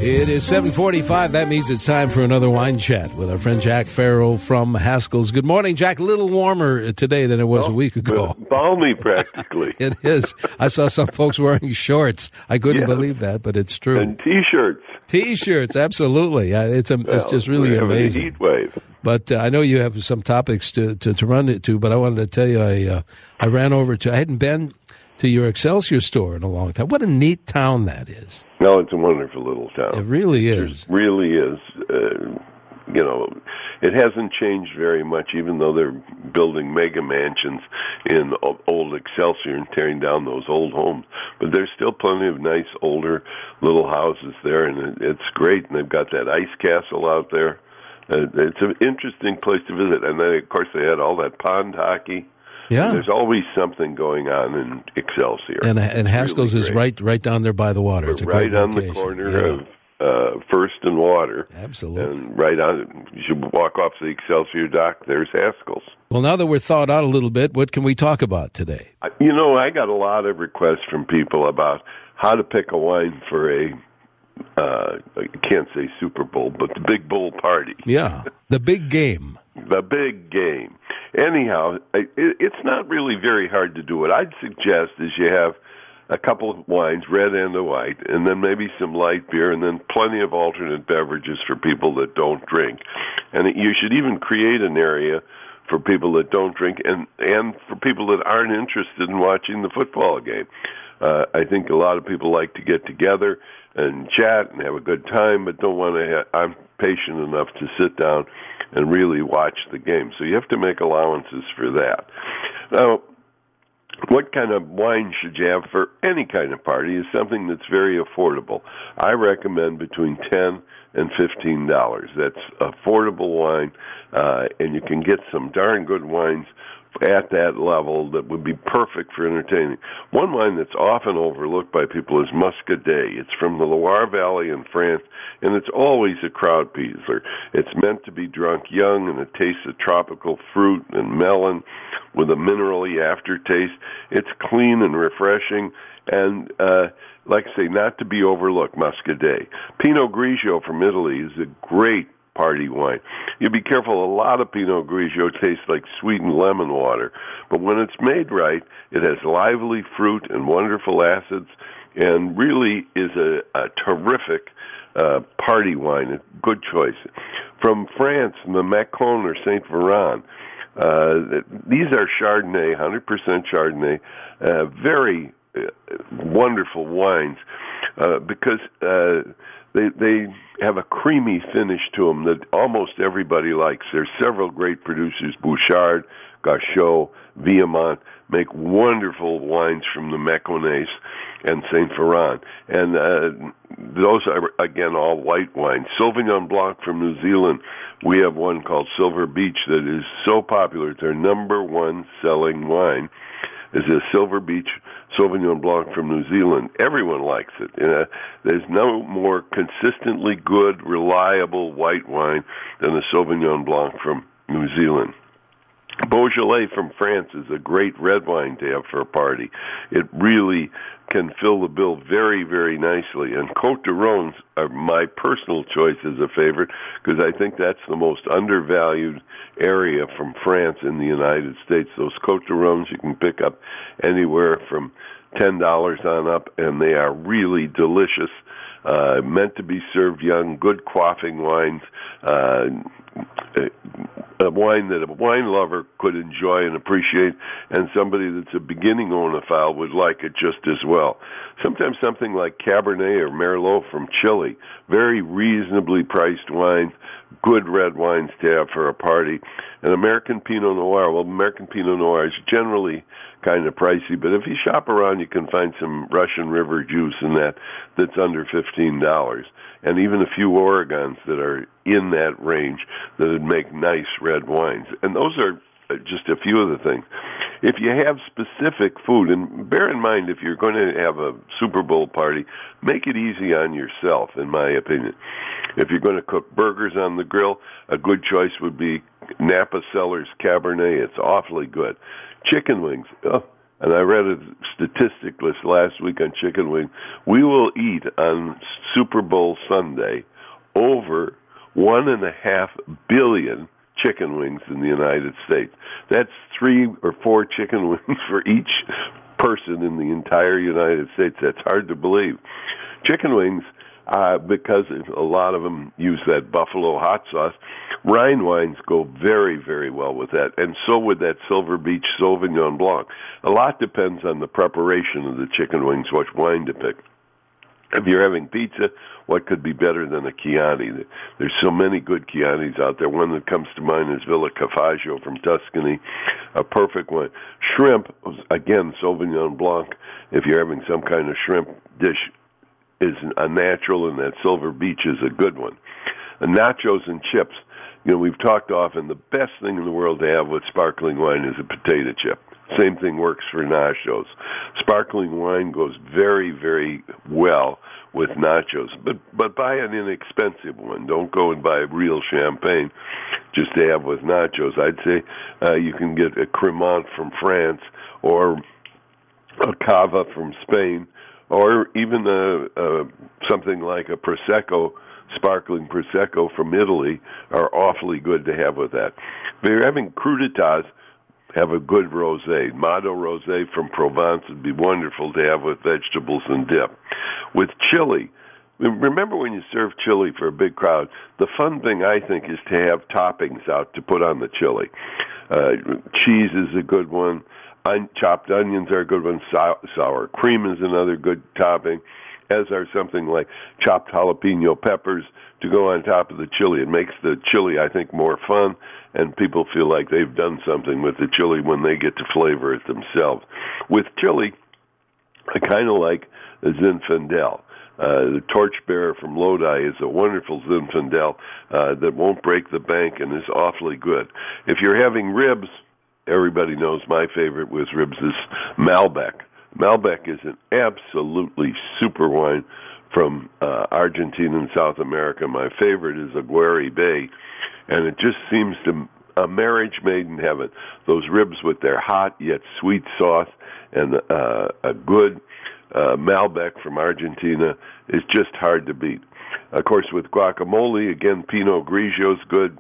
It is 7:45. That means it's time for another wine chat with our friend Jack Farrell from Haskell's. Good morning, Jack. A little warmer today than it was a week ago. Balmy, practically. It is. I saw some folks wearing shorts. I couldn't believe that, but it's true. And T-shirts. T-shirts, absolutely. It's just really amazing. A heat wave. But I know you have some topics to run it to, but I wanted to tell you I ran over to, I hadn't been to your Excelsior store in a long time. What a neat town that is. No, it's a wonderful little town. It really is. It really is. It hasn't changed very much, even though they're building mega mansions in old Excelsior and tearing down those old homes. But there's still plenty of nice, older little houses there, and it's great. And they've got that ice castle out there. It's an interesting place to visit. And then, of course, they had all that pond hockey. Yeah. There's always something going on in Excelsior. And Haskell's really is right down there by the water. It's right on the corner of First and Water. Absolutely. And right on, you should walk off the Excelsior dock, there's Haskell's. Well, now that we're thawed out a little bit, what can we talk about today? I got a lot of requests from people about how to pick a wine for I can't say Super Bowl, but the Big Bowl party. Yeah, the big game. The big game. Anyhow, it's not really very hard to do. What I'd suggest is you have a couple of wines, red and a white, and then maybe some light beer, and then plenty of alternate beverages for people that don't drink. And you should even create an area for people that don't drink and for people that aren't interested in watching the football game. I think a lot of people like to get together and chat and have a good time, but don't want to I'm patient enough to sit down and really watch the game. So you have to make allowances for that. Now, what kind of wine should you have for any kind of party is something that's very affordable. I recommend between $10 and $15. That's affordable wine, and you can get some darn good wines at that level that would be perfect for entertaining. One wine that's often overlooked by people is Muscadet. It's from the Loire Valley in France, and it's always a crowd pleaser. It's meant to be drunk young, and it tastes of tropical fruit and melon with a minerally aftertaste. It's clean and refreshing, and like I say, not to be overlooked, Muscadet. Pinot Grigio from Italy is a great party wine. You be careful, a lot of Pinot Grigio tastes like sweetened lemon water, but when it's made right, it has lively fruit and wonderful acids, and really is a terrific party wine, a good choice. From France, the Macon or Saint Veran. These are Chardonnay, 100% Chardonnay, very wonderful wines because they have a creamy finish to them that almost everybody likes. There's several great producers, Bouchard, Gauchot, Viamont, make wonderful wines from the Mâconnais and Saint Veran. And those are, again, all white wines. Sauvignon Blanc from New Zealand, we have one called Silver Beach that is so popular. It's our number one selling wine. Is a Silver Beach Sauvignon Blanc from New Zealand. Everyone likes it. There's no more consistently good, reliable white wine than a Sauvignon Blanc from New Zealand. Beaujolais from France is a great red wine to have for a party. It really can fill the bill very, very nicely. And Côte de Rhônes are my personal choice as a favorite because I think that's the most undervalued area from France in the United States. Those Côte de Rhônes you can pick up anywhere from $10 on up, and they are really delicious. Meant to be served young, good quaffing wines, a wine that a wine lover could enjoy and appreciate, and somebody that's a beginning oenophile would like it just as well. Sometimes something like Cabernet or Merlot from Chile, very reasonably priced wines, good red wines to have for a party. And American Pinot Noir, well, American Pinot Noir is generally kind of pricey, but if you shop around, you can find some Russian River juice in that's under $15, and even a few Oregons that are in that range that would make nice red wines. And those are just a few of the things. If you have specific food, and bear in mind, if you're going to have a Super Bowl party, make it easy on yourself, in my opinion. If you're going to cook burgers on the grill, a good choice would be Napa Cellars Cabernet. It's awfully good. Chicken wings. and I read a statistic this last week on chicken wings. We will eat on Super Bowl Sunday over 1.5 billion chicken wings in the United States. That's 3 or 4 chicken wings for each person in the entire United States. That's hard to believe. Chicken wings, because a lot of them use that buffalo hot sauce, Rhine wines go very, very well with that, and so would that Silver Beach Sauvignon Blanc. A lot depends on the preparation of the chicken wings, what wine to pick. If you're having pizza, what could be better than a Chianti? There's so many good Chiantis out there. One that comes to mind is Villa Cafaggio from Tuscany, a perfect one. Shrimp, again, Sauvignon Blanc, if you're having some kind of shrimp dish, is a natural, and that Silver Beach is a good one. And nachos and chips, we've talked often, the best thing in the world to have with sparkling wine is a potato chip. Same thing works for nachos. Sparkling wine goes very, very well with nachos, but buy an inexpensive one. Don't go and buy real champagne just to have with nachos. I'd say you can get a Cremant from France or a Cava from Spain, or even something like a Prosecco, sparkling Prosecco from Italy, are awfully good to have with that. If you're having crudités, have a good rosé. Mado rosé from Provence would be wonderful to have with vegetables and dip. With chili, remember when you serve chili for a big crowd, the fun thing, I think, is to have toppings out to put on the chili. Cheese is a good one. Chopped onions are a good one. Sour cream is another good topping, as are something like chopped jalapeno peppers to go on top of the chili. It makes the chili, I think, more fun, and people feel like they've done something with the chili when they get to flavor it themselves. With chili, I kind of like a Zinfandel. The Torchbearer from Lodi is a wonderful Zinfandel that won't break the bank and is awfully good. If you're having ribs, everybody knows my favorite with ribs is Malbec. Malbec is an absolutely super wine from Argentina and South America. My favorite is Aguirre Bay, and it just seems to a marriage made in heaven. Those ribs with their hot yet sweet sauce and a good Malbec from Argentina is just hard to beat. Of course, with guacamole, again, Pinot Grigio is good.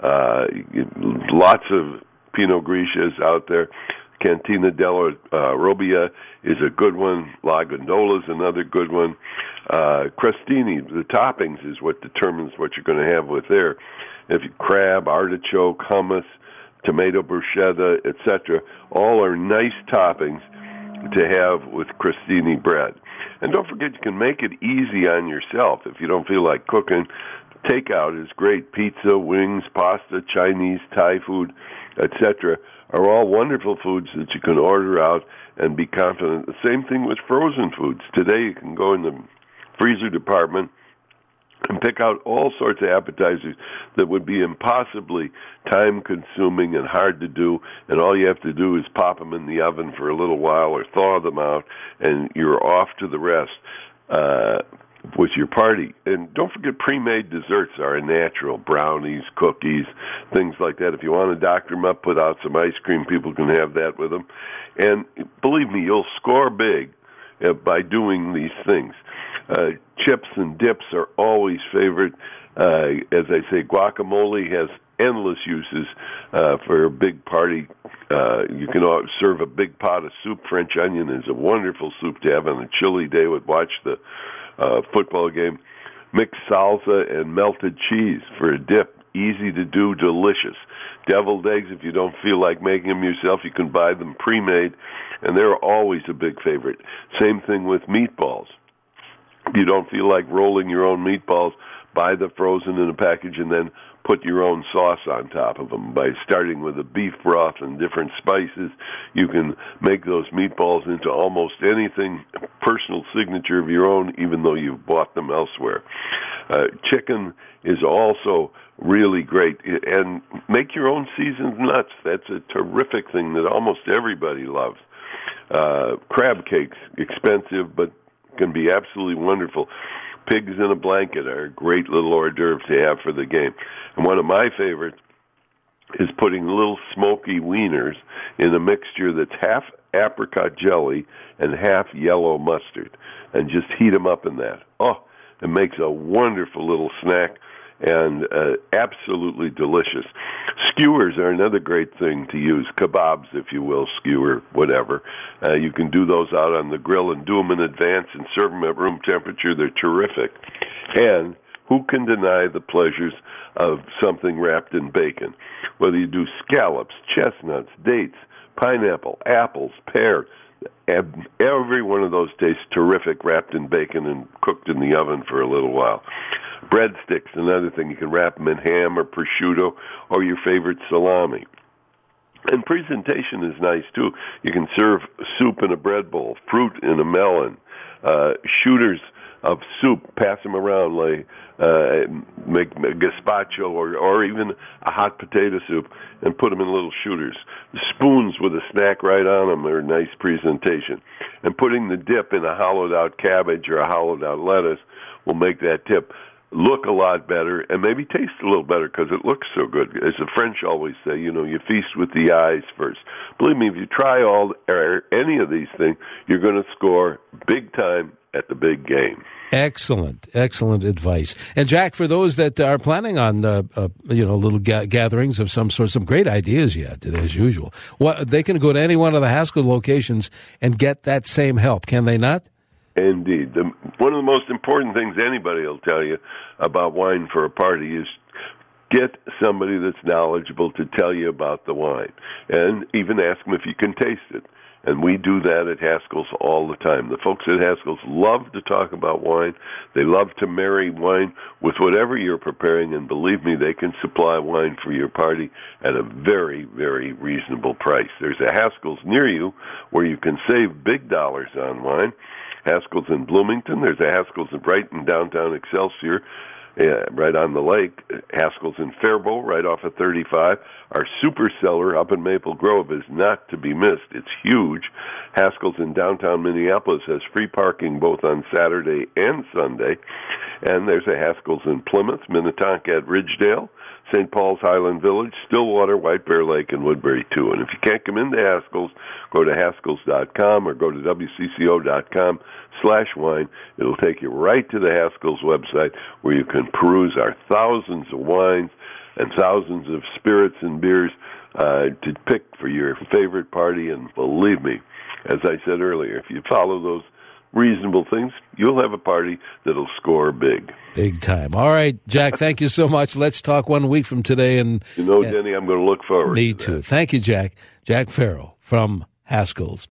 Lots of Pinot Grigios out there. Cantina della Robbia is a good one. La Gondola is another good one. Crostini, the toppings is what determines what you're going to have with there. If you crab, artichoke, hummus, tomato bruschetta, etc., all are nice toppings to have with crostini bread. And don't forget, you can make it easy on yourself. If you don't feel like cooking, takeout is great. Pizza, wings, pasta, Chinese, Thai food, etc., are all wonderful foods that you can order out and be confident. The same thing with frozen foods. Today you can go in the freezer department and pick out all sorts of appetizers that would be impossibly time-consuming and hard to do, and all you have to do is pop them in the oven for a little while or thaw them out, and you're off to the rest with your party. And don't forget, pre-made desserts are a natural. Brownies, cookies, things like that. If you want to doctor them up, put out some ice cream, people can have that with them. And believe me, you'll score big by doing these things. Chips and dips are always favorite. As I say, guacamole has endless uses for a big party. You can serve a big pot of soup. French onion is a wonderful soup to have on a chilly day. Watch the football game. Mixed salsa and melted cheese for a dip. Easy to do, delicious. Deviled eggs, if you don't feel like making them yourself, you can buy them pre-made, and they're always a big favorite. Same thing with meatballs. If you don't feel like rolling your own meatballs, buy the frozen in a package and then put your own sauce on top of them. By starting with a beef broth and different spices, you can make those meatballs into almost anything, personal signature of your own, even though you've bought them elsewhere. Chicken is also really great. And make your own seasoned nuts. That's a terrific thing that almost everybody loves. Crab cakes, expensive, but can be absolutely wonderful. Pigs in a blanket are a great little hors d'oeuvre to have for the game. And one of my favorites is putting little smoky wieners in a mixture that's half apricot jelly and half yellow mustard, and just heat them up in that. Oh, it makes a wonderful little snack and absolutely delicious. Skewers are another great thing to use. Kebabs, if you will, skewer, whatever. You can do those out on the grill and do them in advance and serve them at room temperature. They're terrific. And who can deny the pleasures of something wrapped in bacon? Whether you do scallops, chestnuts, dates, pineapple, apples, pear, every one of those tastes terrific wrapped in bacon and cooked in the oven for a little while. Breadsticks, another thing. You can wrap them in ham or prosciutto or your favorite salami. And presentation is nice, too. You can serve soup in a bread bowl, fruit in a melon, shooters of soup, pass them around, make a gazpacho or even a hot potato soup and put them in little shooters. Spoons with a snack right on them are a nice presentation. And putting the dip in a hollowed-out cabbage or a hollowed-out lettuce will make that dip look a lot better and maybe taste a little better because it looks so good. As the French always say, you feast with the eyes first. Believe me, if you try any of these things, you're going to score big time at the big game. Excellent advice. And Jack, for those that are planning on, little gatherings of some sort, some great ideas you had today, as usual. They can go to any one of the Haskell locations and get that same help, can they not? Indeed. One of the most important things anybody will tell you about wine for a party is get somebody that's knowledgeable to tell you about the wine, and even ask them if you can taste it. And we do that at Haskell's all the time. The folks at Haskell's love to talk about wine. They love to marry wine with whatever you're preparing, and believe me, they can supply wine for your party at a very, very reasonable price. There's a Haskell's near you where you can save big dollars on wine. Haskell's in Bloomington. There's a Haskell's right in downtown Excelsior, right on the lake. Haskell's in Faribault, right off of 35. Our super cellar up in Maple Grove is not to be missed. It's huge. Haskell's in downtown Minneapolis has free parking both on Saturday and Sunday. And there's a Haskell's in Plymouth, Minnetonka at Ridgedale, St. Paul's Highland Village, Stillwater, White Bear Lake, and Woodbury, too. And if you can't come into Haskell's, go to Haskells.com or go to WCCO.com/wine. It'll take you right to the Haskell's website where you can peruse our thousands of wines and thousands of spirits and beers to pick for your favorite party. And believe me, as I said earlier, if you follow those reasonable things, you'll have a party that'll score big. Big time. All right, Jack, thank you so much. Let's talk 1 week from today. And Denny, I'm going to look forward to that. Me too. Thank you, Jack. Jack Farrell from Haskell's.